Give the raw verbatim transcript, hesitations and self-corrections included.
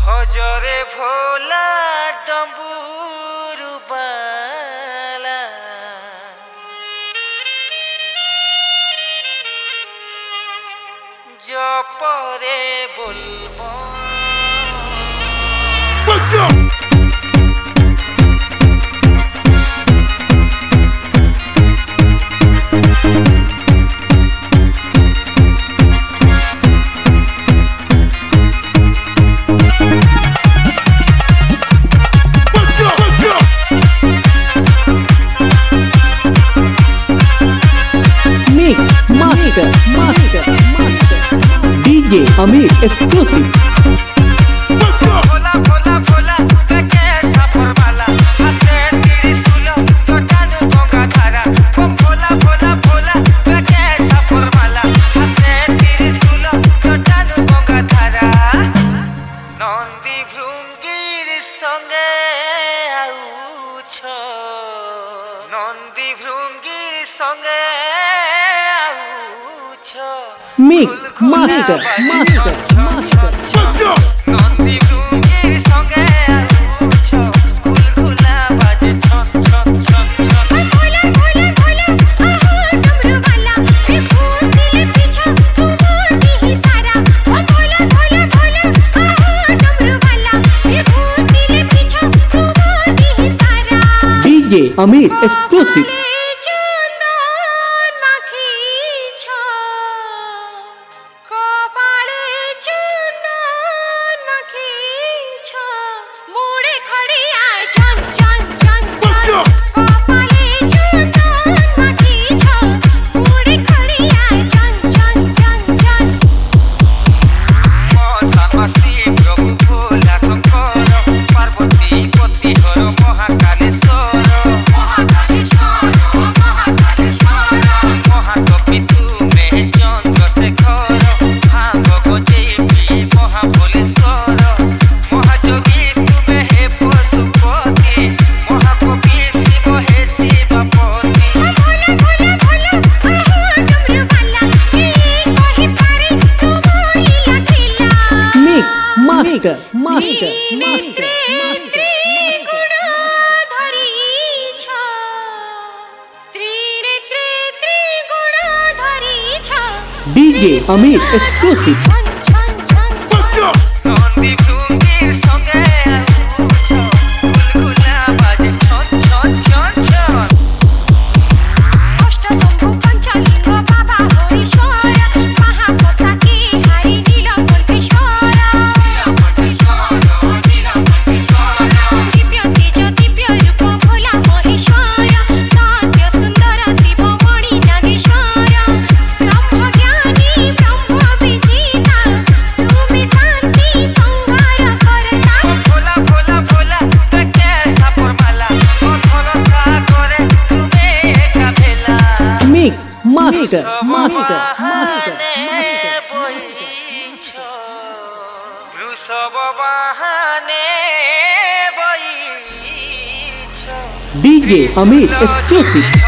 भजरे भोला डम्बुरु बाला जपरे बोलबो। Let's go! Master, master, master, D J Amit exclusive. Let's go. Bola bola bola, beke sapor bala, hate tirisulo, totan gonga dhara. Bola bola bola, beke sapor bala, hate tirisulo, totan gonga dhara. Nondi bhrungir songe aucho, nondi bhrungir songe. Mix master, master, master. Let's go. Nondi bhrungir songe aucho, kulkula baje chon chon chon chon. Bola bola bola, aho डमरू वाला, मैं भूत दिल पीछा, तू मोटी ही तारा. बोला बोला बोला, आहो डमरू वाला, मैं भूत दिल पीछा, तू मोटी ही तारा. D J Amit exclusive. Master, master, master, master. D J Amit exclusive. Let's go. Nondi bhrungir songe aucho, kulkula baje chon chon chon chon. अष्टदम्भु पंचलिंग बाबा हरीश्वर, महापता की हरि नीलकंठेश्वर. दिव्य तेज दिव्य रूप भोला महेश्वर, सत्य सुंदर शिव मणि नागेश्वर. ब्रह्म ज्ञानी ब्रह्म विजेता, तुम्हें शांति संहार करता. भोला भोला भोला, बके sapor bala, भोला सा करे तुमे एका भेला. Mix master, master, master, master. वृषभ वाहने बइछ D J Amit exclusive.